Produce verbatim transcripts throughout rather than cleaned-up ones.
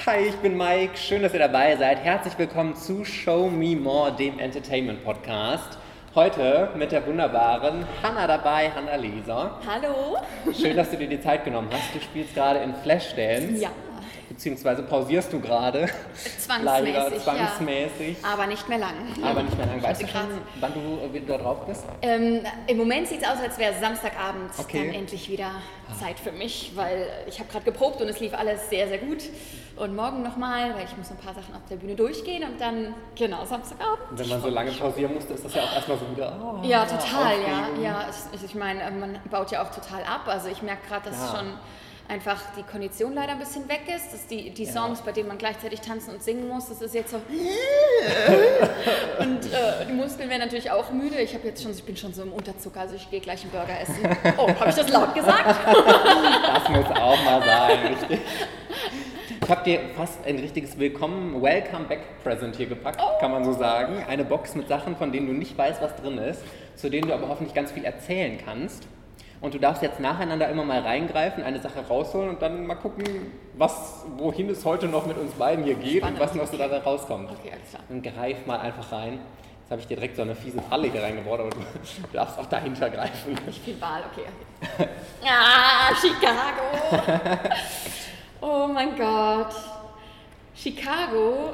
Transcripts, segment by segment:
Hi, ich bin Mike. Schön, dass ihr dabei seid. Herzlich willkommen zu Show Me More, dem Entertainment-Podcast. Heute mit der wunderbaren Hannah dabei, Hannah Leser. Hallo. Schön, dass du dir die Zeit genommen hast. Du spielst gerade in Flashdance. Ja. Beziehungsweise pausierst du gerade. Zwangsmäßig, Leider zwangsmäßig. Ja. Aber nicht mehr lang. Aber nicht mehr lang. Weißt du schon, Krass. wann du wieder drauf bist? Ähm, Im Moment sieht es aus, als wäre Samstagabend Okay. dann endlich wieder Zeit für mich, weil ich habe gerade geprobt und es lief alles sehr, sehr gut. Und morgen nochmal, weil ich muss ein paar Sachen auf der Bühne durchgehen und dann, genau, Samstagabend. Wenn man so lange pausieren musste, ist das ja auch erstmal so wieder. Oh, Ja, total, ja. Aufregung. ja. Ich, ich meine, man baut ja auch total ab. Also ich merke gerade, dass Ja. schon einfach die Kondition leider ein bisschen weg ist. Dass die, die Songs, Ja. bei denen man gleichzeitig tanzen und singen muss, das ist jetzt so. Und äh, die Muskeln werden natürlich auch müde. Ich habe jetzt schon, ich bin schon so im Unterzucker, also ich gehe gleich einen Burger essen. Oh, habe ich das laut gesagt? Das muss auch mal sein, richtig. Ich habe dir fast ein richtiges Willkommen, Welcome Back Present hier gepackt, Oh. kann man so sagen. Eine Box mit Sachen, von denen du nicht weißt, was drin ist, zu denen du aber hoffentlich ganz viel erzählen kannst. Und du darfst jetzt nacheinander immer mal reingreifen, eine Sache rausholen und dann mal gucken, was, wohin es heute noch mit uns beiden hier geht. Spannend. Und was noch so dabei rauskommt. Okay, alles klar. Und greif mal einfach rein. Jetzt habe ich dir direkt so eine fiese Falle hier reingebaut, aber du darfst auch dahinter greifen. Nicht viel Wahl, okay. okay. Ah, Chicago! Oh mein Gott. Chicago,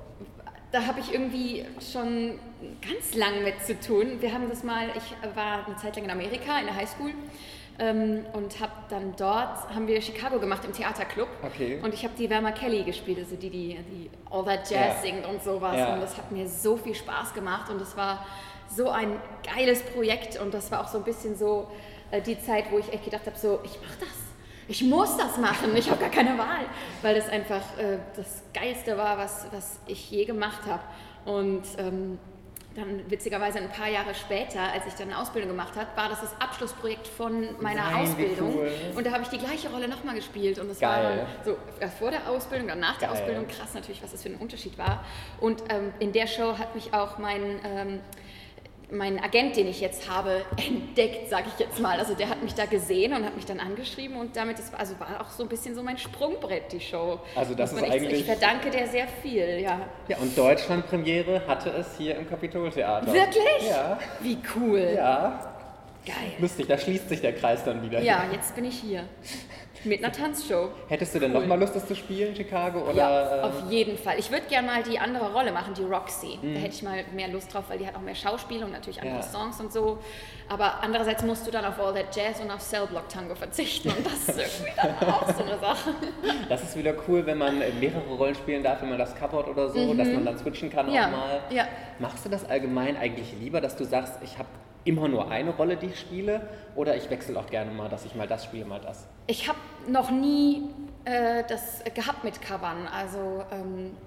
da habe ich irgendwie schon ganz lang mit zu tun. Wir haben das mal, ich war eine Zeit lang in Amerika, in der Highschool ähm, und habe dann dort, haben wir Chicago gemacht im Theaterclub. Okay. Und ich habe die Velma Kelly gespielt, also die, die, die All That Jazz Ja. singt und sowas. Ja. Und das hat mir so viel Spaß gemacht und es war so ein geiles Projekt und das war auch so ein bisschen so äh, die Zeit, wo ich echt gedacht habe, so, ich mach das. Ich muss das machen, ich habe gar keine Wahl, weil das einfach äh, das Geilste war, was, was ich je gemacht habe. Und ähm, dann witzigerweise ein paar Jahre später, als ich dann eine Ausbildung gemacht habe, war das das Abschlussprojekt von meiner Nein, wie Ausbildung. cool. Und da habe ich die gleiche Rolle nochmal gespielt. Und das Geil. war so ja, vor der Ausbildung, dann nach der Geil. Ausbildung. Krass natürlich, was das für ein Unterschied war. Und ähm, in der Show hat mich auch mein... Ähm, mein Agent, den ich jetzt habe, entdeckt, sage ich jetzt mal. Also der hat mich da gesehen und hat mich dann angeschrieben und damit, das war, also war auch so ein bisschen so mein Sprungbrett, die Show. Also das Muss ist man echt- eigentlich- Ich verdanke der sehr viel, ja. Ja, und Deutschland-Premiere hatte es hier im Kapitoltheater. Wirklich? Ja. Wie cool. Ja. Geil. Lustig, da schließt sich der Kreis dann wieder. Ja, jetzt bin ich hier. Mit einer Tanzshow. Hättest du denn Cool. noch mal Lust, das zu spielen, Chicago? Oder, Ja, äh, auf jeden Fall. Ich würde gerne mal die andere Rolle machen, die Roxy. Mhm. Da hätte ich mal mehr Lust drauf, weil die hat auch mehr Schauspiel und natürlich andere Ja. Songs und so. Aber andererseits musst du dann auf All That Jazz und auf Cell Block Tango verzichten und das ist irgendwie dann auch so eine Sache. Das ist wieder cool, wenn man äh, mehrere Rollen spielen darf, wenn man das covert oder so, dass man dann switchen kann Ja, auch mal. ja. Machst du das allgemein eigentlich lieber, dass du sagst, ich habe immer nur eine Rolle, die ich spiele? Oder ich wechsle auch gerne mal, dass ich mal das spiele, mal das? Ich habe noch nie äh, das gehabt mit Covern. Also ähm,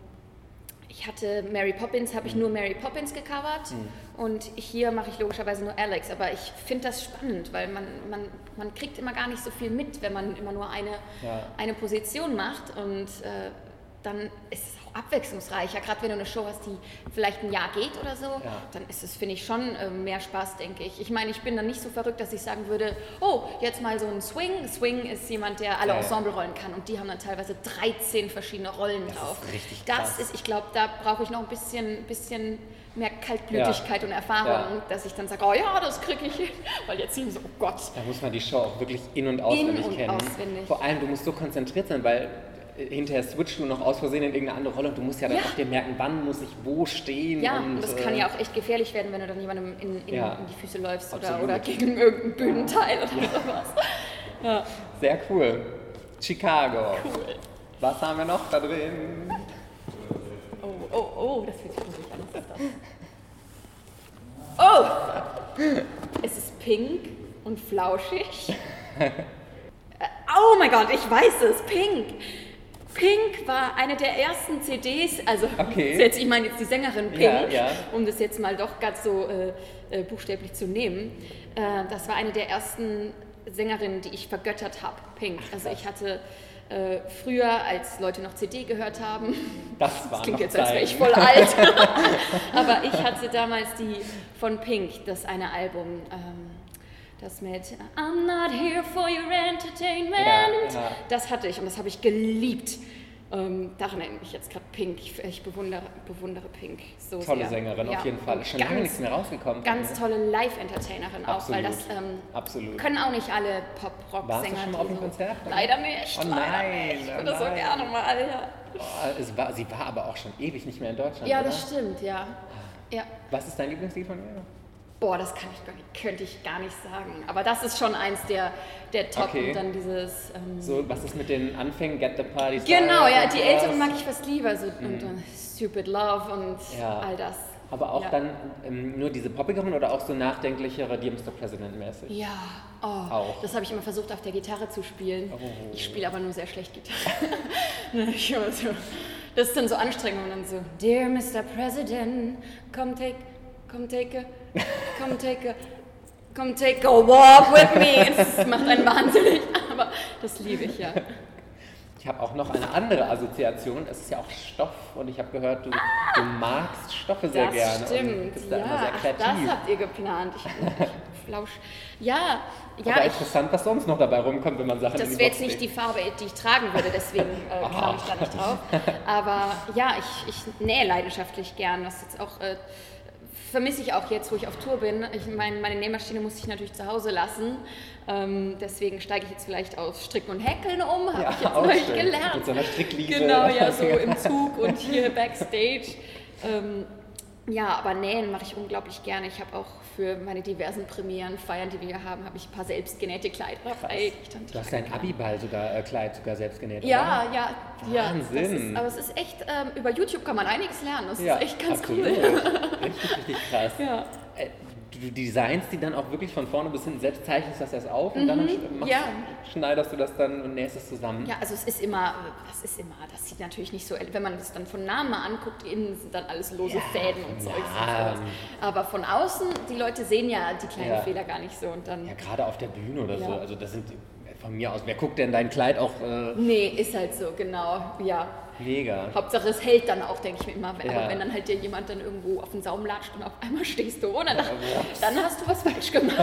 ich hatte Mary Poppins, habe ich nur Mary Poppins gecovert und hier mache ich logischerweise nur Alex. Aber ich finde das spannend, weil man, man, man kriegt immer gar nicht so viel mit, wenn man immer nur eine, Ja. eine Position macht und äh, dann ist es auch abwechslungsreicher. Gerade wenn du eine Show hast, die vielleicht ein Jahr geht oder so, Ja. dann ist es, finde ich, schon äh, mehr Spaß, denke ich. Ich meine, ich bin dann nicht so verrückt, dass ich sagen würde, oh, jetzt mal so ein Swing. Swing ist jemand, der alle Geil. Ensemblerollen kann und die haben dann teilweise dreizehn verschiedene Rollen Das drauf. ist richtig das krass. ist, ich glaube, da brauche ich noch ein bisschen, bisschen mehr Kaltblütigkeit und Erfahrung, Ja. dass ich dann sage, oh ja, das kriege ich hin. Weil jetzt sind so, oh Gott. Da muss man die Show auch wirklich in- und auswendig und kennen. auswendig. Vor allem, du musst so konzentriert sein, weil äh, hinterher switcht du noch aus Versehen in irgendeine andere Rolle und du musst ja dann Ja. auch dir merken, wann muss ich wo stehen. Ja, und, und das äh, kann ja auch echt gefährlich werden, wenn du dann jemandem in, in, Ja. in die Füße läufst oder, Absolut. oder gegen irgendein Bühnenteil oder sowas. Ja, Sehr cool. Chicago. cool. Was haben wir noch da drin? Oh, oh, oh, das fühlt sich gruselig an. Was ist das? Oh! Es ist pink und flauschig. Äh, Oh mein Gott, ich weiß es, Pink. Pink war eine der ersten C Ds, also Okay. jetzt, ich meine jetzt die Sängerin Pink, Ja, ja. um das jetzt mal doch ganz so äh, äh, buchstäblich zu nehmen. Äh, das war eine der ersten Sängerinnen, die ich vergöttert habe, Pink. Also ich hatte äh, früher, als Leute noch C D gehört haben, Das war das klingt noch jetzt, als wäre ich Zeiten. voll alt, aber ich hatte damals die von Pink, das eine Album, ähm, das mit I'm not here for your entertainment, Ja, ja. das hatte ich und das habe ich geliebt. Ähm, daran erinnert mich jetzt gerade Pink. Ich, ich bewundere, bewundere Pink so Tolle sehr. Sängerin, ja. auf jeden Fall. Ist schon ganz, lange nichts mehr rausgekommen. Ganz tolle Live-Entertainerin auch, Absolut. weil das ähm, Absolut. können auch nicht alle Pop-Rock-Sänger. Warst du schon mal auf dem so, Konzert? Leider nicht. Oh leider nein, nicht. Ich oh würde so nein. gerne mal. Ja, Oh, es war, sie war aber auch schon ewig nicht mehr in Deutschland, ja oder? das stimmt, ja. ja. Was ist dein Lieblingslied von ihr? Boah, das kann ich gar nicht, könnte ich gar nicht sagen. Aber das ist schon eins der, der Top. Okay. Und dann dieses... Ähm, So, was ist mit den Anfängen? Get the Party Started? genau, ja, und die sowas? älteren mag ich fast lieber. So, und dann Stupid Love und Ja. all das. Aber auch ja. dann ähm, nur diese poppigeren oder auch so nachdenklichere Dear Mister President mäßig? Ja, oh, Auch. das habe ich immer versucht auf der Gitarre zu spielen. Oh. Ich spiele aber nur sehr schlecht Gitarre. Ich immer so, das ist dann so anstrengend und dann so, Dear Mister President, come take, come take a, come take a, come take a walk with me. Das macht einen wahnsinnig, aber das liebe ich ja. Ich habe auch noch eine andere Assoziation. Es ist ja auch Stoff und ich habe gehört, du, du magst Stoffe sehr Das gerne. Und stimmt, bist da ja, immer sehr ach, kreativ. das habt ihr geplant. Ich, ich flausch. Ja, ja, Aber ich, interessant, was sonst noch dabei rumkommt, wenn man Sachen in das die wäre Box jetzt nicht die legt. Farbe, die ich tragen würde, deswegen äh, kam ich da nicht drauf. Aber ja, ich, ich nähe leidenschaftlich gern. Das ist jetzt auch, äh, vermisse ich auch jetzt, wo ich auf Tour bin. Ich mein, meine Nähmaschine muss ich natürlich zu Hause lassen. Ähm, deswegen steige ich jetzt vielleicht auf Stricken und Häkeln um, habe Ja, ich jetzt auch neu schön. gelernt. Mit so einer Strickliese. Genau, ja, so im Zug und hier Backstage. Ähm, ja, aber nähen mache ich unglaublich gerne. Ich habe auch für meine diversen Premieren, Feiern, die wir hier haben, habe ich ein paar selbstgenähte Kleider dabei. die ich dann Du hast tragen dein kann. Abiball sogar, äh, Kleid sogar selbst genäht, Ja, oder? ja, ja. Wahnsinn. Das ist, aber es ist echt, ähm, über YouTube kann man einiges lernen. Das Ja, ist echt ganz absolut. cool. Richtig, richtig krass. Ja. Äh, Du designst die dann auch wirklich von vorne bis hinten, selbst zeichnest das erst auf und dann machst, ja. schneidest du das dann und nähst es zusammen. Ja, also es ist immer, das ist immer, das sieht natürlich nicht so, wenn man das dann von Namen mal anguckt, innen sind dann alles lose Ja, Fäden und Zeugs ja. und sowas. Aber von außen, die Leute sehen ja die kleinen Ja. Fehler gar nicht so und dann, Ja, gerade auf der Bühne oder so. Ja. Also das sind von mir aus, wer guckt denn dein Kleid auch äh, nee, ist halt so, genau, ja. mega? Hauptsache es hält dann auch, denke ich mir immer. Ja. Aber wenn dann halt dir jemand dann irgendwo auf den Saum latscht und auf einmal stehst du ohne, dann, dann hast du was falsch gemacht.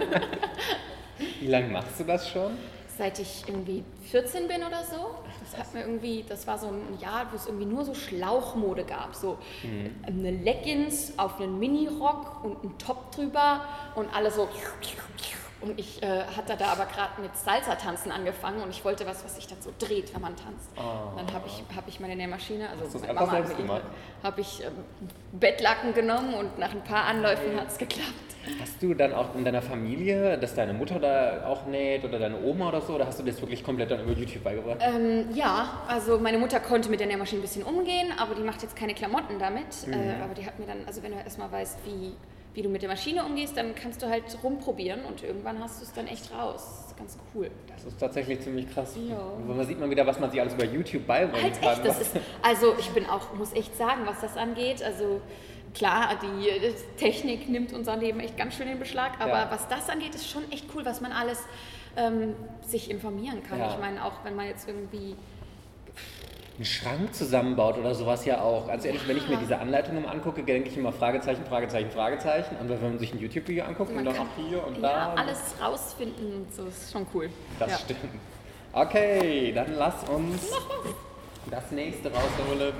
Wie lange machst du das schon? Seit ich irgendwie vierzehn bin oder so. Das hat mir irgendwie, das war so ein Jahr, wo es irgendwie nur so Schlauchmode gab. So Mhm. eine Leggings auf einen Minirock und einen Top drüber und alle so. Und ich äh, hatte da aber gerade mit Salsa-Tanzen angefangen und ich wollte was, was sich dann so dreht, wenn man tanzt. Oh. Dann habe ich, hab ich meine Nähmaschine, also Hast du's meine einfach Mama hat selbst mir gemacht? habe ich ähm, Bettlaken genommen und nach ein paar Anläufen hat es geklappt. Hast du dann auch in deiner Familie, dass deine Mutter da auch näht oder deine Oma oder so, oder hast du das wirklich komplett dann über YouTube beigebracht? Ähm, ja, also meine Mutter konnte mit der Nähmaschine ein bisschen umgehen, aber die macht jetzt keine Klamotten damit. Mhm. Äh, aber die hat mir dann, also wenn du erstmal weißt, wie, wie du mit der Maschine umgehst, dann kannst du halt rumprobieren und irgendwann hast du es dann echt raus. Das ist ganz cool. Das ist tatsächlich ziemlich krass. Ja. Man sieht mal wieder, was man sich alles über YouTube beibringen Halt kann. echt, das ist, also ich bin auch, muss echt sagen, was das angeht, also klar, die äh, Technik nimmt unser Leben echt ganz schön in Beschlag, aber Ja. was das angeht, ist schon echt cool, was man alles ähm, sich informieren kann. Ja. Ich meine, auch wenn man jetzt irgendwie einen Schrank zusammenbaut oder sowas ja auch. Ganz ehrlich, wenn ich mir diese Anleitungen angucke, denke ich immer Fragezeichen, Fragezeichen, Fragezeichen. Und wenn man sich ein YouTube-Video anguckt Man und dann kann auch hier und ja, da. alles rausfinden und so, ist schon cool. Das ja. stimmt. Okay, dann lass uns das nächste rausholen.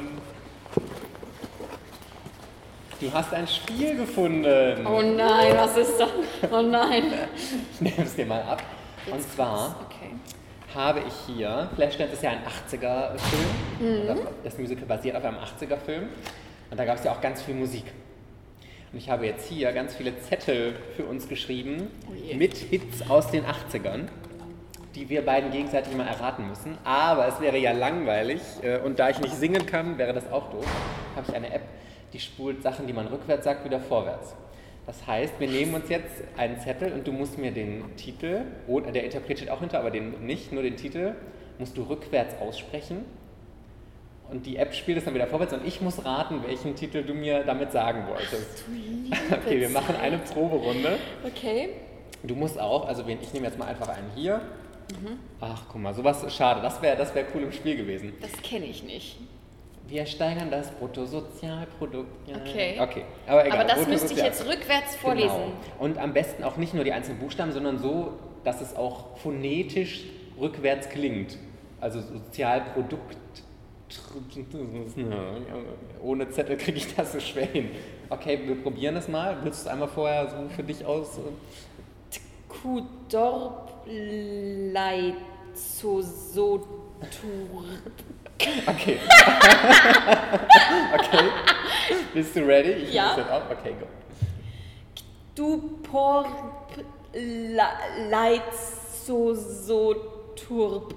Du hast ein Spiel gefunden. Oh nein, was ist das? Oh nein. Ich nehme es dir mal ab. Und Jetzt zwar kommt's. Okay. habe ich hier, Flashdance ist ja ein achtziger-Film. Das, das Musical basiert auf einem achtziger-Film. Und da gab es ja auch ganz viel Musik. Und ich habe jetzt hier ganz viele Zettel für uns geschrieben Oh je. mit Hits aus den achtzigern, die wir beiden gegenseitig mal erraten müssen. Aber es wäre ja langweilig äh, und da ich nicht singen kann, wäre das auch doof. Habe ich eine App, die spult Sachen, die man rückwärts sagt, wieder vorwärts. Das heißt, wir nehmen uns jetzt einen Zettel und du musst mir den Titel, oder der Interpret steht auch hinter, aber den nicht, nur den Titel, musst du rückwärts aussprechen. Und die App spielt es dann wieder vorwärts und ich muss raten, welchen Titel du mir damit sagen wolltest. Du liebe Okay, wir machen Zeit. eine Proberunde. Okay. Du musst auch, also wen- ich nehme jetzt mal einfach einen hier. Ach, guck mal, sowas, schade, das wäre das wär cool im Spiel gewesen. Das kenne ich nicht. Wir steigern das Bruttosozialprodukt. Ja. Okay. Okay, aber egal. Aber das müsste ich Bruttosozial- jetzt rückwärts vorlesen. Genau. Und am besten auch nicht nur die einzelnen Buchstaben, sondern so, dass es auch phonetisch rückwärts klingt. Also Sozialprodukt Ohne Zettel kriege ich das so schwer hin. Okay, wir probieren es mal. Willst du es einmal vorher so für dich aus? Tkudorpleitsosotur. Okay. Okay. Bist du ready? Ich Ja. muss das auch. Okay, go. Duporleitsosotur.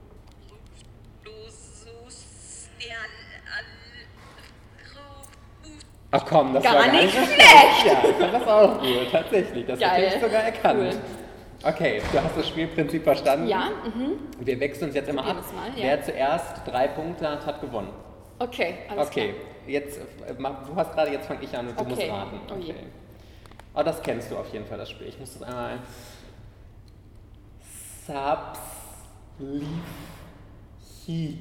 Ach komm, das Gar war gar nicht nicht so schlecht. Ja, ich fand das auch gut, tatsächlich. Das Geil. hätte ich sogar erkannt. Cool. Okay, du hast das Spielprinzip verstanden. Ja, mhm. Wir wechseln uns jetzt immer ab. Probieren wir's mal, ja. Wer zuerst drei Punkte hat, hat gewonnen. Okay, alles Okay, klar. jetzt, äh, mach- du hast gerade, jetzt fange ich an und du Okay. musst raten. Oh je. Okay. Aber das kennst du auf jeden Fall, das Spiel. Ich muss das einmal... Saps lief hi.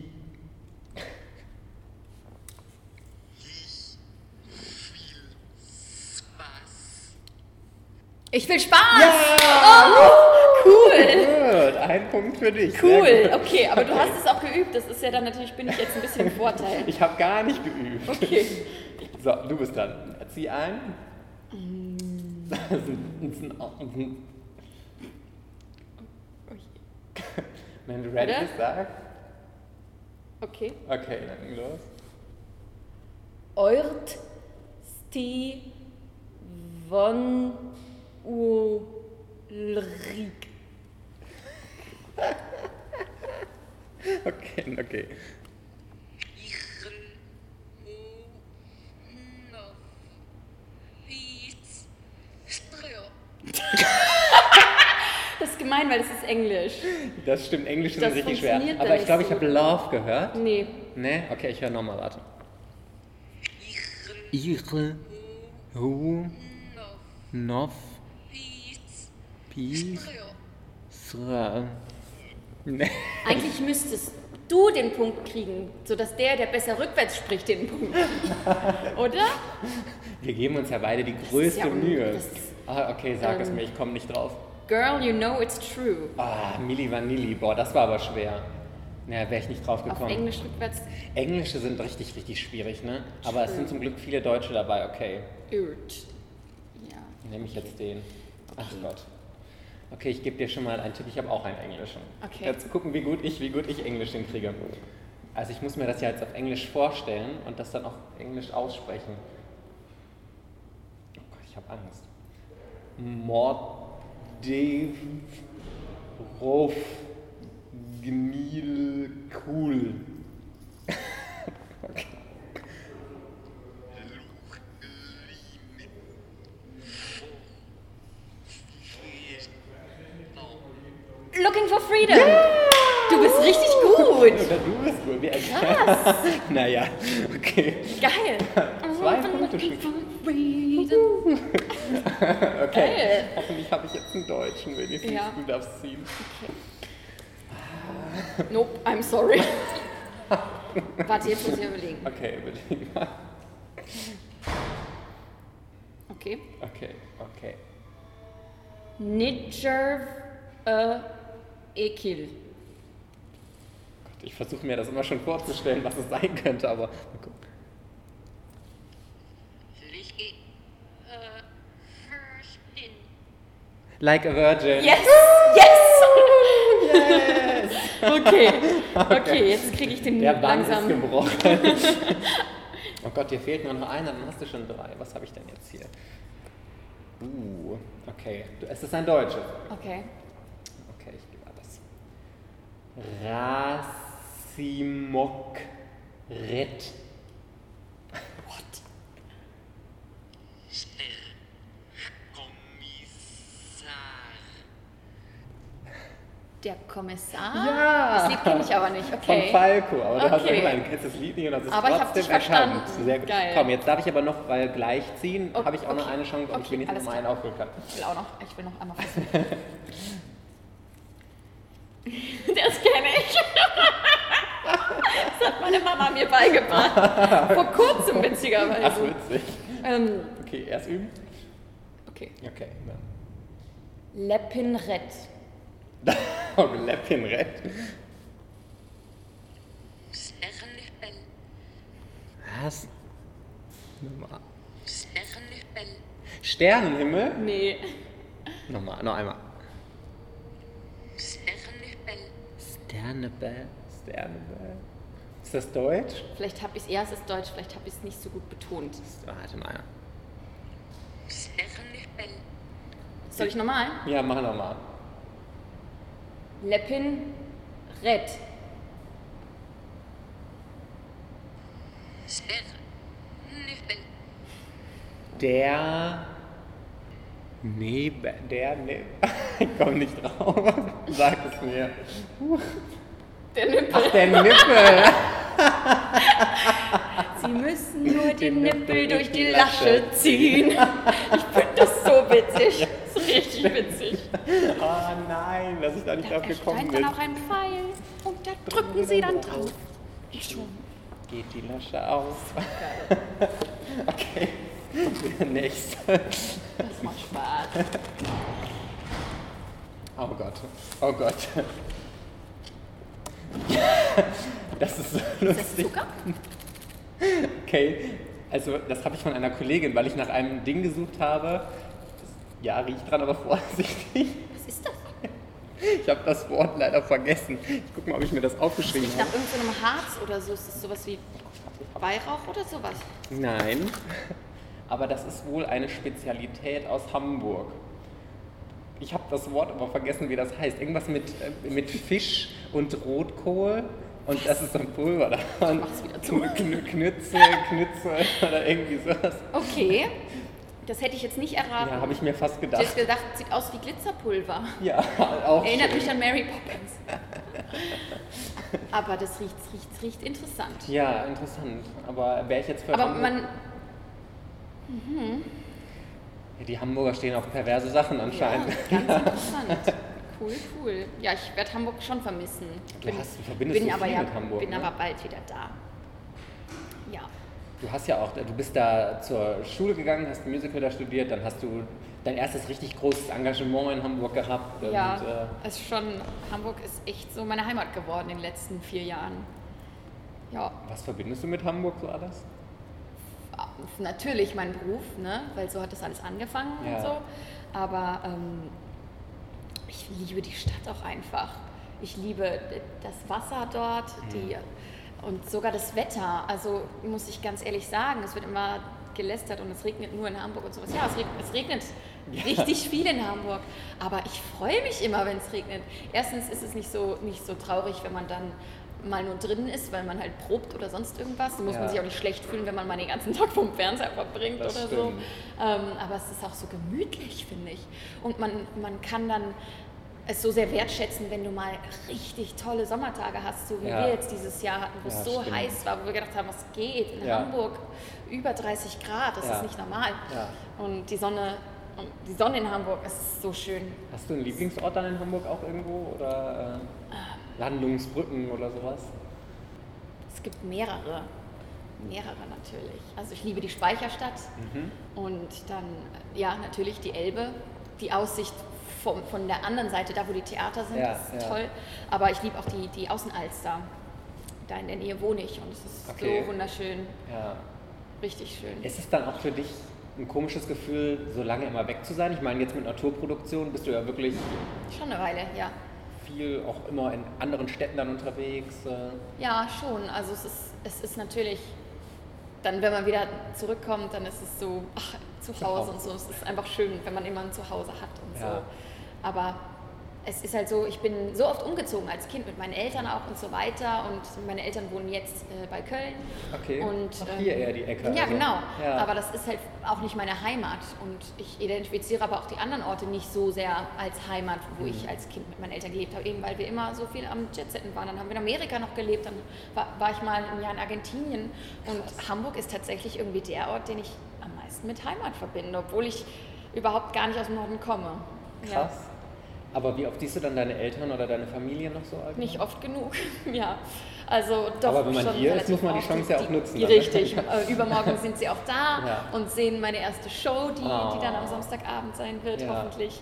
Ich will Spaß! Ja! Oh, cool! Gut, ein Punkt für dich. sehr Cool, gut. okay, aber du hast es auch geübt. Das ist ja dann natürlich, bin ich jetzt ein bisschen im Vorteil. Ich habe gar nicht geübt. Okay. So, du bist dran. Zieh ein. Wenn du ready Oder? bist, sag. Okay. Okay, dann los. Ort sti von Ulrich. Okay, okay. Das ist gemein, weil das ist Englisch. Das stimmt, Englisch ist Das richtig schwer. funktioniert Aber da ich glaube, nicht ich so. habe Love gehört. Nee. Ne? Okay, ich höre nochmal, warte. Ihre, Hu, Nov, Peace, Sra. Ne. Eigentlich müsstest du den Punkt kriegen, sodass der, der besser rückwärts spricht, den Punkt kriegt. Oder? Wir geben uns ja beide die größte ja un- Mühe. das ist- Ah, okay, sag es ähm, mir, ich komme nicht drauf. Girl, you know it's true. Ah, Milli Vanilli, boah, das war aber schwer. Naja, wäre ich nicht drauf Auf gekommen. Englisch rückwärts. Englische sind richtig, richtig schwierig, ne? Aber es sind zum Glück viele Deutsche dabei, okay. Urt. Ja. Nehme ich jetzt den. Ach Gott. Okay, ich gebe dir schon mal einen Tipp, ich habe auch einen Englischen. Okay. Jetzt gucken, wie gut ich, wie gut ich Englisch hinkriege. Also ich muss mir das ja jetzt auf Englisch vorstellen und das dann auch Englisch aussprechen. Oh Gott, ich habe Angst. Mordev Rof Gnil Cool. Okay. Looking for freedom. Du bist richtig gut. Oder du bist gut. Wie Krass. Naja, okay. Geil. Zwei Punkte schon. Freedom. Okay. Geil. Hoffentlich habe ich jetzt einen Deutschen wenigstens. Ja. Du darfst ziehen. Nope, I'm sorry. Warte, jetzt muss ich überlegen. Okay, überleg mal. Okay. Okay, okay. Nidjerv äh, Ekil. Gott, ich versuche mir das immer schon vorzustellen, was es sein könnte, aber mal gucken. Like a Virgin. Yes! Yes! Yes! Okay, okay, jetzt kriege ich den Der Bann langsam. ist gebrochen. Oh Gott, dir fehlt nur noch einer, dann hast du schon drei. Was habe ich denn jetzt hier? Uh, okay. Du- Es ist ein Deutsches. Okay. Okay, ich gebe alles. Rasimok Red. What? Der Kommissar? Ja! Das Lied kenne ich aber nicht. Von Okay. Falco, aber du hast Okay. immerhin, du kennst das Lied nicht und hast es Aber ich hab trotzdem dich erkannt. verstanden. Sehr gut. Geil. Komm, jetzt darf ich aber noch, weil gleich ziehen, Oh, habe ich auch noch okay. eine Chance, ob ich Okay, wenigstens alles noch mal einen aufholen kann. Ich will auch noch, ich will noch einmal versuchen. Das kenne ich. Das hat meine Mama mir beigebracht. Vor kurzem, witzigerweise. Ach, witzig. Ähm, Okay, erst üben. okay. Okay. Lepinret. Oh, Läppchen Red. Was? Nochmal. Sternenhimmel. Sternenhimmel? Nee. Nochmal, noch einmal. Sternenhimmel. Sternebell, Sternebell. Ist das Deutsch? Vielleicht habe ich es, ja, es ist Deutsch, vielleicht habe ich es nicht so gut betont. Warte mal. Sternenhimmel. Soll ich nochmal? Ja, mach nochmal. Leppin, Red. Sternenhimmel. Der Neben, der Neben, ich komm nicht drauf, sag es mir. Der Nippel. Ach, der Nippel. Sie müssen nur den Nippel durch die Lasche ziehen. Ich finde das so witzig. Das ist richtig witzig. Oh nein, dass ich da nicht drauf Da gekommen erscheint bin. dann auch ein Pfeil und da drücken Sie dann drauf. Ich schon. Geht die Lasche auf. Okay, nächste. Das macht Spaß. Oh Gott, oh Gott. Das ist so Ist das lustig. Zucker? Okay, also das habe ich von einer Kollegin, weil ich nach einem Ding gesucht habe. Ja, riecht dran, aber vorsichtig. Was ist das? Ich habe das Wort leider vergessen. Ich guck mal, ob ich mir das aufgeschrieben Riecht nach habe. irgendeinem Harz oder so. Ist das sowas wie Weihrauch oder sowas? Nein, aber das ist wohl eine Spezialität aus Hamburg. Ich habe das Wort aber vergessen, wie das heißt. Irgendwas mit, äh, mit Fisch und Rotkohl. Und das ist so ein Pulver davon. mach's wieder zu. Kn- Knütze, Knütze oder irgendwie sowas. Okay, das hätte ich jetzt nicht erraten. Ja, habe ich mir fast Ich gedacht. hätte gedacht, sieht aus wie Glitzerpulver. Ja, auch Erinnert schön. mich an Mary Poppins. Aber das riecht, riecht, riecht interessant. Ja, interessant. Aber wäre ich jetzt für Aber Hamburg... man, Ja, die Hamburger stehen auf perverse Sachen ja, anscheinend. ganz interessant. Cool, cool. Ja, ich werde Hamburg schon vermissen. Du hast- du verbindest bin so aber viel ja, mit Hamburg, bin ne? aber bald wieder da. Ja. Du hast ja auch, du bist da zur Schule gegangen, hast Musical da studiert, dann hast du dein erstes richtig großes Engagement in Hamburg gehabt. Und, Ja, äh, es ist schon, Hamburg ist echt so meine Heimat geworden in den letzten vier Jahren. Ja, was verbindest du mit Hamburg so alles? natürlich mein Beruf, ne? Weil so hat das alles angefangen Ja. und so. Aber ähm, ich liebe die Stadt auch einfach. Ich liebe das Wasser dort die, und sogar das Wetter. Also muss ich ganz ehrlich sagen, es wird immer gelästert und es regnet nur in Hamburg und sowas. Ja, es regnet, es regnet richtig viel in Hamburg. Aber ich freue mich immer, wenn es regnet. Erstens ist es nicht so, nicht so traurig, wenn man dann mal nur drin ist, weil man halt probt oder sonst irgendwas. Da muss Ja. man sich auch nicht schlecht fühlen, wenn man mal den ganzen Tag vom Fernseher verbringt Das oder stimmt. so. Ähm, aber es ist auch so gemütlich, finde ich. Und man, man kann dann es so sehr wertschätzen, wenn du mal richtig tolle Sommertage hast, so wie Ja. wir jetzt dieses Jahr hatten, wo es Ja, so stimmt. heiß war, wo wir gedacht haben, was geht in Ja. Hamburg? Über dreißig Grad, das Ja. ist nicht normal. Ja. Und die Sonne, und die Sonne in Hamburg ist so schön. Hast du einen Lieblingsort dann in Hamburg auch irgendwo? Oder äh, Landungsbrücken oder sowas? Es gibt mehrere, mehrere natürlich. Also ich liebe die Speicherstadt Mhm. und dann, ja, natürlich die Elbe, die Aussicht vom, von der anderen Seite, da wo die Theater sind, Ja, ist ja. toll. Aber ich liebe auch die, die Außenalster. Da in der Nähe wohne ich und es ist Okay. so wunderschön, Ja. richtig schön. Ist es dann auch für dich ein komisches Gefühl, so lange immer weg zu sein? Ich meine, jetzt mit Naturproduktion bist du ja wirklich Schon eine Weile, ja. viel auch immer in anderen Städten dann unterwegs. Äh. Ja, schon. Also es ist, es ist natürlich, dann wenn man wieder zurückkommt, dann ist es so, ach, zu Zu Hause Hause. und so. Es ist einfach schön, wenn man immer ein Zuhause hat und Ja. so. Aber es ist halt so, ich bin so oft umgezogen als Kind mit meinen Eltern auch und so weiter. Und meine Eltern wohnen jetzt äh, bei Köln. Okay. Und, Ach, hier eher die Ecke, Ja, also. genau. Ja. Aber das ist halt auch nicht meine Heimat. Und ich identifiziere aber auch die anderen Orte nicht so sehr als Heimat, wo Mhm. ich als Kind mit meinen Eltern gelebt habe. Eben weil wir immer so viel am Jetsetten waren. Dann haben wir in Amerika noch gelebt. Dann war, war ich mal ein Jahr in Argentinien. Und Hamburg ist tatsächlich irgendwie der Ort, den ich am meisten mit Heimat verbinde, obwohl ich überhaupt gar nicht aus dem Norden komme. Ja. Krass. Aber wie oft siehst du dann deine Eltern oder deine Familie noch so? allgemein? Nicht oft genug, ja. Also doch Aber wenn man schon hier ist, relativ muss man die oft. Chance ja auch nutzen, Die, dann, ne? richtig. Äh, Übermorgen sind sie auch da Ja. und sehen meine erste Show, die, Oh. die dann am Samstagabend sein wird, Ja. hoffentlich.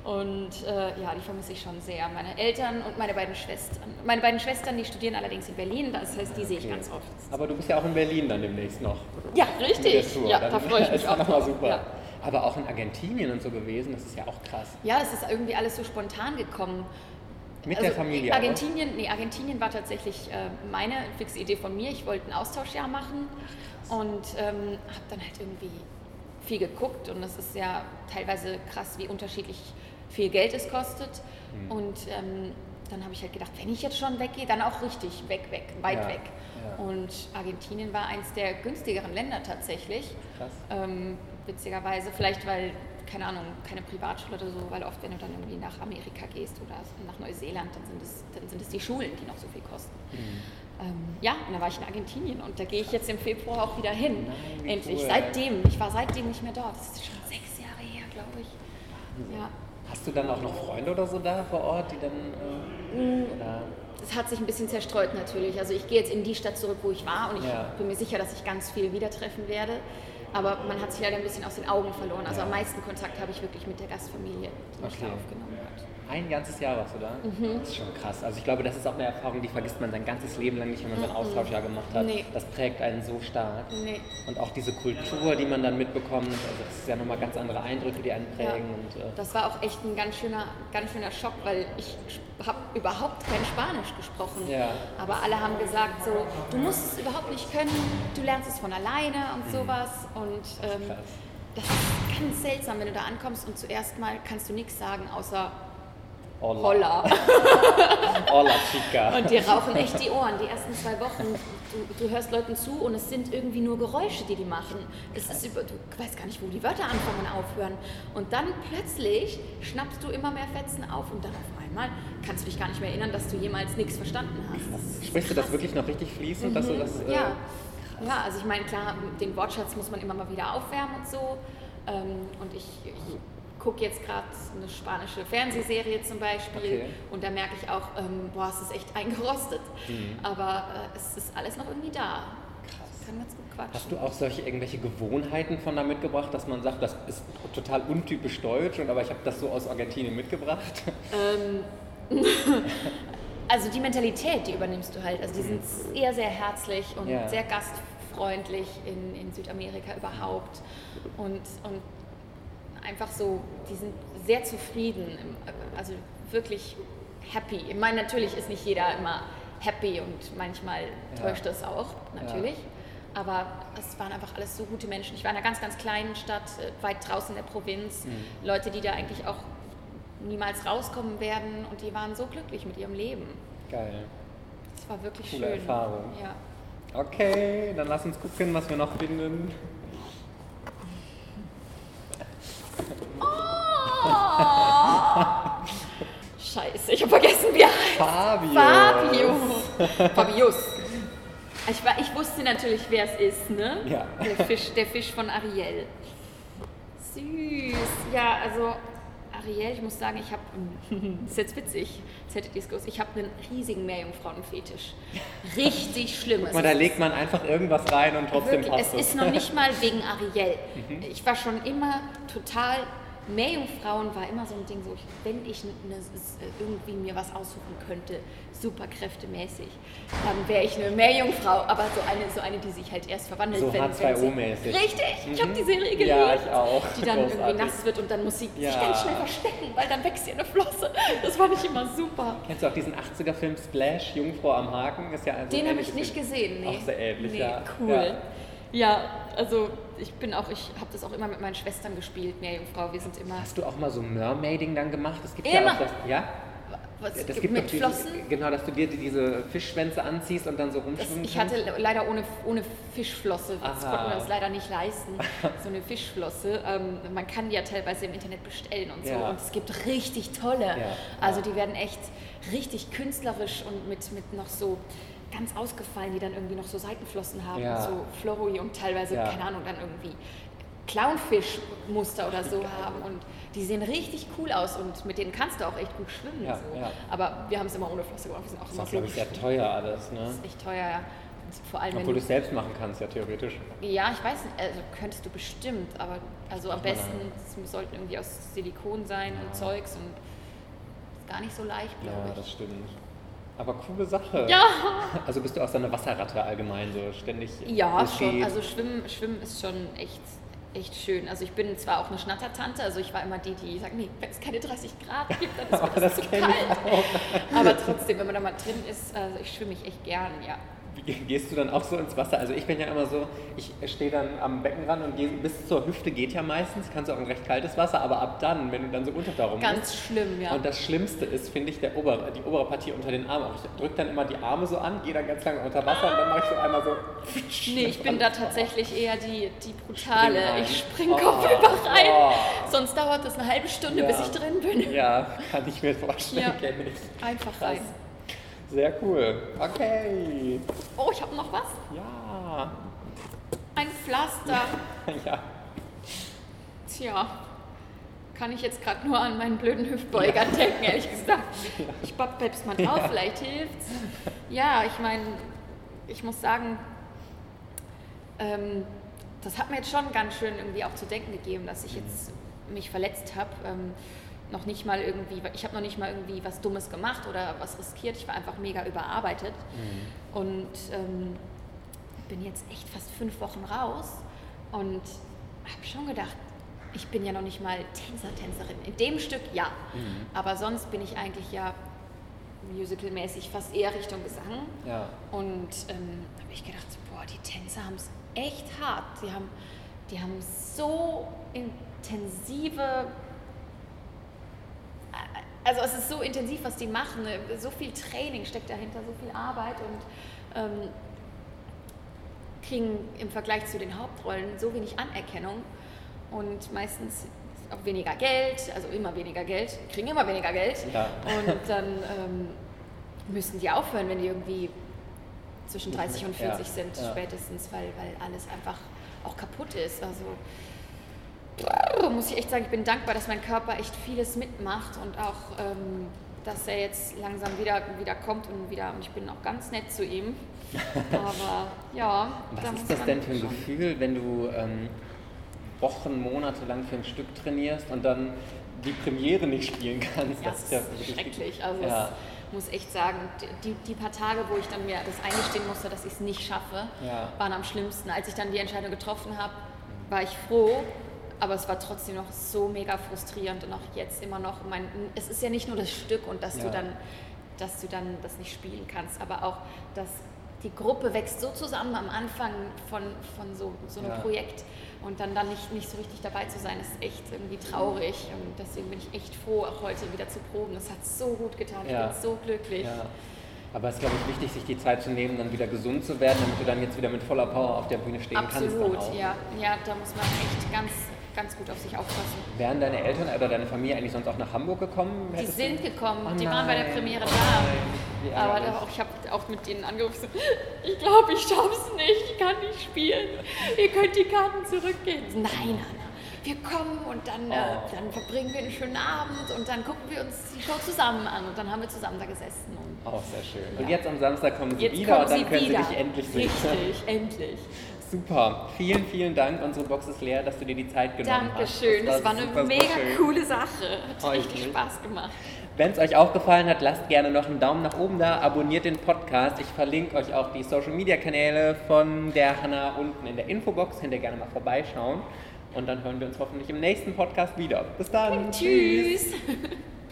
Und äh, ja, die vermisse ich schon sehr. Meine Eltern und meine beiden Schwestern. Meine beiden Schwestern, die studieren allerdings in Berlin, das heißt, die sehe ich ganz oft. Aber du bist ja auch in Berlin dann demnächst noch. Ja, richtig. Ja, da freue ich mich auch nochmal drauf. super. Ja. Aber auch in Argentinien und so gewesen, das ist ja auch krass. Ja, es ist irgendwie alles so spontan gekommen. Mit Also der Familie Argentinien, nee, Argentinien war tatsächlich äh, meine fixe Idee von mir. Ich wollte ein Austauschjahr machen und ähm, habe dann halt irgendwie viel geguckt und es ist ja teilweise krass, wie unterschiedlich viel Geld es kostet. Mhm. Und ähm, dann habe ich halt gedacht, wenn ich jetzt schon weggehe, dann auch richtig weg, weg, weit ja, weg. Ja. Und Argentinien war eins der günstigeren Länder tatsächlich. Krass. Ähm, witzigerweise, vielleicht weil, keine Ahnung, keine Privatschule oder so, weil oft, wenn du dann irgendwie nach Amerika gehst oder nach Neuseeland, dann sind es, dann sind es die Schulen, die noch so viel kosten. Mhm. Ähm, ja, und da war ich in Argentinien und da gehe ich jetzt im Februar auch wieder hin. Nein, Endlich, cool. Seitdem. Ich war seitdem nicht mehr dort. Das ist schon sechs Jahre her, glaube ich. Ja. Hast du dann auch noch Freunde oder so da vor Ort, die dann... Äh, mm. oder? Es hat sich ein bisschen zerstreut natürlich. Also ich gehe jetzt in die Stadt zurück, wo ich war und ich Ja. bin mir sicher, dass ich ganz viel wieder treffen werde. Aber man hat sich leider ein bisschen aus den Augen verloren. Also Ja. am meisten Kontakt habe ich wirklich mit der Gastfamilie, die mich Okay. da aufgenommen hat. Ein ganzes Jahr warst du da? Mhm. Das ist schon krass. Also ich glaube, das ist auch eine Erfahrung, die vergisst man sein ganzes Leben lang nicht, wenn man so ein Austauschjahr gemacht hat. Nee. Das prägt einen so stark. Nee. Und auch diese Kultur, die man dann mitbekommt, also das ist ja nochmal ganz andere Eindrücke, die einen prägen. Ja. Und, äh, Das war auch echt ein ganz schöner, ganz schöner Schock, weil ich habe überhaupt kein Spanisch gesprochen. Ja. Aber alle haben gesagt so, du musst es überhaupt nicht können, du lernst es von alleine und sowas. Und ähm, Krass. das ist ganz seltsam, wenn du da ankommst und zuerst mal kannst du nichts sagen, außer Hola. Holla. Hola, chica. Und die rauchen echt die Ohren, die ersten zwei Wochen. Du, du hörst Leuten zu und es sind irgendwie nur Geräusche, die die machen. Es ist über, du weißt gar nicht, wo die Wörter anfangen und aufhören. Und dann plötzlich schnappst du immer mehr Fetzen auf und dann auf einmal kannst du dich gar nicht mehr erinnern, dass du jemals nichts verstanden hast. Das ist Sprichst du das wirklich noch richtig fließend, dass du das... Äh, ja. Ja, also ich meine, klar, den Wortschatz muss man immer mal wieder aufwärmen und so. Ähm, und ich, ich gucke jetzt gerade eine spanische Fernsehserie zum Beispiel Okay. und da merke ich auch, ähm, boah, es ist echt eingerostet. Mhm. Aber äh, es ist alles noch irgendwie da. Ich kann ganz gut quatschen. Hast du auch solche irgendwelche Gewohnheiten von da mitgebracht, dass man sagt, das ist total untypisch deutsch, und aber ich habe das so aus Argentinien mitgebracht? Ähm, also die Mentalität, die übernimmst du halt. Also die sind eher sehr herzlich und Ja. sehr gastfreundlich in, in Südamerika überhaupt. Und, und einfach so, die sind sehr zufrieden, also wirklich happy. Ich meine, natürlich ist nicht jeder immer happy und manchmal täuscht Ja. es auch, natürlich. Ja. Aber es waren einfach alles so gute Menschen. Ich war in einer ganz, ganz kleinen Stadt, weit draußen in der Provinz. Mhm. Leute, die da eigentlich auch niemals rauskommen werden, und die waren so glücklich mit ihrem Leben. Geil. Das war wirklich Coole schön. Erfahrung. Ja. Okay, dann lass uns gucken, was wir noch finden. Oh! Scheiße, ich habe vergessen, wie er heißt. Fabio. Fabio. Fabius. Ich, war, ich wusste natürlich, wer es ist, ne? Ja. Der Fisch, der Fisch von Ariel. Süß. Ja, also Ariel, ich muss sagen, ich habe, das ist jetzt witzig, jetzt hättet ihr es gewusst, ich habe einen riesigen Meerjungfrauenfetisch. Richtig schlimm. Guck mal, da legt man einfach irgendwas rein und trotzdem Wirklich, passt es es. ist noch nicht mal wegen Ariel. Ich war schon immer total, Meerjungfrauen war immer so ein Ding, so ich, wenn ich eine, irgendwie mir was aussuchen könnte, superkräftemäßig, dann wäre ich eine Meerjungfrau, aber so eine, so eine, die sich halt erst verwandelt, So wenn, H zwei wenn sie... O-mäßig. Richtig, ich habe die Serie geliebt. Ja, ich auch. Die dann Großartig. irgendwie nass wird und dann muss sie Ja. sich ganz schnell verstecken, weil dann wächst ihr eine Flosse. Das fand ich immer super. Kennst du auch diesen achtziger-Film Splash, Jungfrau am Haken? Ist ja also Den ein habe ich ähnliches nicht Film. gesehen, nee. Auch sehr ähnlich, nee, ja. cool. Ja. Ja, also ich bin auch, ich habe das auch immer mit meinen Schwestern gespielt, Meerjungfrau, wir sind immer... Hast du auch mal so Mermaiding dann gemacht? Es gibt Immer. ja auch das, ja? Was, Das gibt gibt mit doch dieses- Flossen? Genau, dass du dir diese Fischschwänze anziehst und dann so Das, rumschwimmen ich kannst. hatte leider ohne, ohne Fischflosse, das Aha. konnten wir uns leider nicht leisten, so eine Fischflosse. Ähm, man kann die ja teilweise im Internet bestellen und so, Ja. und es gibt richtig tolle. Ja. Also die werden echt richtig künstlerisch und mit, mit noch so ganz ausgefallen, die dann irgendwie noch so Seitenflossen haben, Ja. so Floroi und teilweise, Ja. keine Ahnung, dann irgendwie Clownfischmuster oder so haben, und die sehen richtig cool aus und mit denen kannst du auch echt gut schwimmen. Ja, so. ja. Aber wir haben es immer ohne Flosse gemacht, wir sind auch Das ist immer auch, so glaube ich, sehr geschwommen. teuer alles, ne? Das ist echt teuer, ja. vor allem, wenn Obwohl du du es selbst machen kannst, ja theoretisch. Ja, ich weiß nicht, also könntest du bestimmt, aber also am Ach, nein, besten, nein. es sollten irgendwie aus Silikon sein Ja. und Zeugs und ist gar nicht so leicht, glaube Ja, ich. das stimmt. Aber coole Sache. Ja, Also bist du auch so eine Wasserratte allgemein, so ständig. ja wo es schon. geht. Also Schwimmen, Schwimmen ist schon echt, echt schön. Also ich bin zwar auch eine Schnattertante, also ich war immer die, die sagt, nee, wenn es keine dreißig Grad gibt, dann ist mir Aber das, das zu kenn kalt. ich auch. Aber trotzdem, wenn man da mal drin ist, also ich schwimme mich echt gern, ja. Wie gehst du dann auch so ins Wasser? Also ich bin ja immer so, ich stehe dann am Beckenrand und gehe bis zur Hüfte geht ja meistens, kannst du auch ein recht kaltes Wasser, aber ab dann, wenn du dann so Untertauchen musst. Ganz schlimm, ja. Und das Schlimmste ist, finde ich, der obere, die obere Partie unter den Armen. Ich drücke dann immer die Arme so an, gehe dann ganz lange unter Wasser und dann mache ich so einmal so... Nee, ich bin da tatsächlich eher die, die brutale. Spring rein. Ich spring Oh. kopfüber rein. Oh. Sonst dauert das eine halbe Stunde, Ja. bis ich drin bin. Ja, kann ich mir vorstellen, Ja. kenne ich. Einfach Krass. rein. Sehr cool. Okay. Oh, ich habe noch was. Ja. Ein Pflaster. Ja. Tja, kann ich jetzt gerade nur an meinen blöden Hüftbeuger denken, ehrlich gesagt. Ich babs mal drauf, Ja. vielleicht hilft's. Ja, ich meine, ich muss sagen, ähm, das hat mir jetzt schon ganz schön irgendwie auch zu denken gegeben, dass ich jetzt mich verletzt habe. Ähm, noch nicht mal irgendwie, ich habe noch nicht mal irgendwie was Dummes gemacht oder was riskiert. Ich war einfach mega überarbeitet Mhm. und ähm, bin jetzt echt fast fünf Wochen raus und habe schon gedacht, ich bin ja noch nicht mal Tänzer, Tänzerin. In dem Stück ja, Mhm. aber sonst bin ich eigentlich ja musicalmäßig fast eher Richtung Gesang. Ja. Und ähm, habe ich gedacht, boah, die Tänzer haben es echt hart. Die haben, die haben so intensive, also es ist so intensiv, was die machen. ne? So viel Training steckt dahinter, so viel Arbeit und ähm, kriegen im Vergleich zu den Hauptrollen so wenig Anerkennung und meistens auch weniger Geld, also immer weniger Geld, kriegen immer weniger Geld. Ja. Und dann ähm, müssen die aufhören, wenn die irgendwie zwischen dreißig und vierzig Ja, sind, ja. spätestens, weil, weil alles einfach auch kaputt ist. Also muss ich echt sagen, ich bin dankbar, dass mein Körper echt vieles mitmacht und auch, ähm, dass er jetzt langsam wieder, wieder kommt und wieder, und ich bin auch ganz nett zu ihm. Aber ja. da Was muss ist das man denn für ein schon- Gefühl, wenn du ähm, Wochen, Monate lang für ein Stück trainierst und dann die Premiere nicht spielen kannst? Ja, Das es ja ist wirklich- schrecklich. Also Ja. ich muss echt sagen, die, die paar Tage, wo ich dann mir das eingestehen musste, dass ich es nicht schaffe, Ja. waren am schlimmsten. Als ich dann die Entscheidung getroffen habe, war ich froh, aber es war trotzdem noch so mega frustrierend und auch jetzt immer noch. Mein, es ist ja nicht nur das Stück und dass Ja. du dann, dass du dann das nicht spielen kannst, aber auch, dass die Gruppe wächst so zusammen am Anfang von, von so, so einem Ja. Projekt und dann, dann nicht, nicht so richtig dabei zu sein, ist echt irgendwie traurig. Und deswegen bin ich echt froh, auch heute wieder zu proben. Es hat so gut getan, ich Ja. bin so glücklich. Ja. Aber es ist, glaube ich, wichtig, sich die Zeit zu nehmen, dann wieder gesund zu werden, damit du dann jetzt wieder mit voller Power auf der Bühne stehen kannst. Absolut, Dann auch. ja. Ja, da muss man echt ganz, ganz gut auf sich aufpassen. Wären deine Eltern oder deine Familie eigentlich sonst auch nach Hamburg gekommen? Die Hättest sind du... gekommen, Oh die waren bei der nein, Premiere oh da. nein, wie Aber ärgerlich. da auch, ich habe auch mit denen angerufen, so, ich glaube, ich schaff's nicht, ich kann nicht spielen. Ihr könnt die Karten zurückgeben. So, Nein, Anna, wir kommen und dann, äh, Oh. dann verbringen wir einen schönen Abend und dann gucken wir uns die Show zusammen an. Und dann haben wir zusammen da gesessen. Und Auch sehr schön. Ja. Und jetzt am Samstag kommen sie jetzt wieder kommen und dann sie können wieder. sie dich endlich sehen. Richtig, endlich. Super. Vielen, vielen Dank. Unsere Box ist leer, dass du dir die Zeit genommen hast. Dankeschön, das war super, eine super mega schön. coole Sache. Hat Freut richtig mich. Spaß gemacht. Wenn es euch auch gefallen hat, lasst gerne noch einen Daumen nach oben da, abonniert den Podcast. Ich verlinke euch auch die Social Media Kanäle von der Hanna unten in der Infobox. Könnt ihr gerne mal vorbeischauen. Und dann hören wir uns hoffentlich im nächsten Podcast wieder. Bis dann. Tschüss.